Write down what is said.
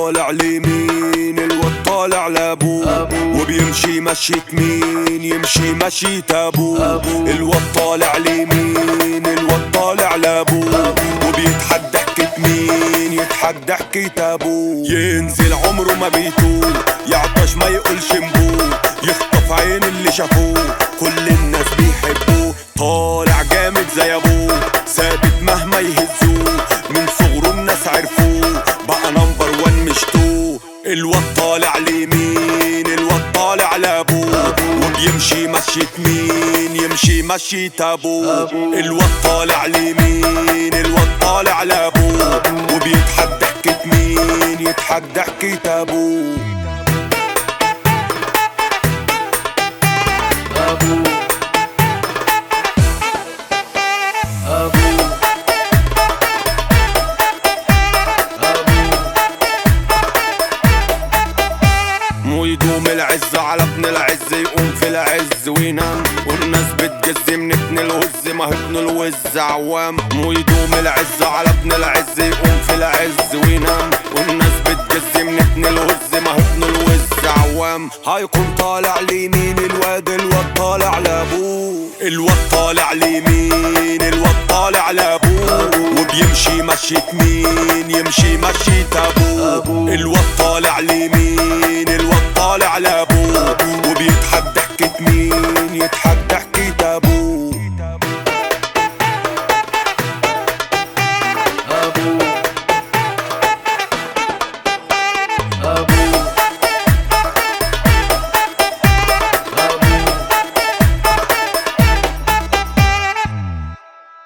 طالع ليمين الواد طالع لابوه وبيمشي مشية مين يمشي مشية ابوه. الواد طالع ليمين الواد طالع لابوه وبيتحدى حكاية مين يتحدى حكاية ابوه. ينزل عمره ما بيتوه يعطش ما يقولش مبوه يخطف عين اللي شافوه كل الناس بيحبوه. طالع جامد زي ابوه ثابت مهما يهزوه من صغره الناس عرفوه بقى نمبر وان مش تو. الواد طالع ليمين الواد طالع لابوه وبيمشي مشية مين يمشي مشية ابوه. الواد طالع ليمين الواد طالع لابوه وبيتحدى حكاية مين يتحدى حكاية ابوه. ويدوم العز على ابن العز يقوم في العز وينام والناس بتجز من ابن الوز ما هو ابن الوز عوام. ويدوم العز على ابن العز يقوم في العز وينام والناس بتجز من ابن الوز ما هو ابن الوز عوام. هيكون طالع ليمين الواد طالع لابوه. الواد طالع ليمين الواد طالع لابوه وبيمشي مشية مين يمشي مشية ابوه. الواد طالع ليمين الواد طالع لابوه وبيتحدى حكاية مين يتحدى حكاية